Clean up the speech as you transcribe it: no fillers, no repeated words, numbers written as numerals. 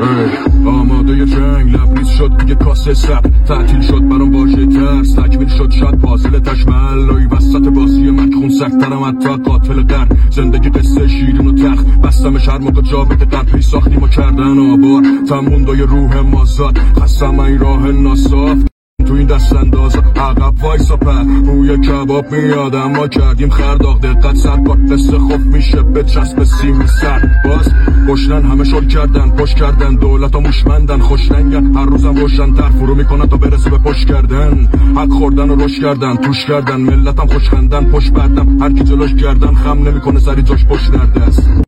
آماده جنگ لبریز شد دیگه کاسه سب تعطیل شد برام واژه ترس تکمیل شد شد پازل تشمل لای وسط بازی مکخون سکترم حتی قاتل قرن زندگی قصه شیرین و تخ بستمش هر موقع جا بده قرپی ساختیم و کردن آبار تموندای روح مازاد خستم این راه ناصاف تو این دست انداز عقب وایسا پر روی کباب میاد اما کردیم خرداغ دقت سر بار قصه خوف میشه به چسب سیم سر باز گشنن همه شل کردن پشت کردن دولت ها موشمندن خوشننگن هر روزم روشن تر فرو میکنن تا برسه به پشت کردن حق خوردن و رشد کردن توش کردن ملتم خوشخندن پشت بردم هر کی جلوش کردن خم نمیکنه سری جاش پشت درد است.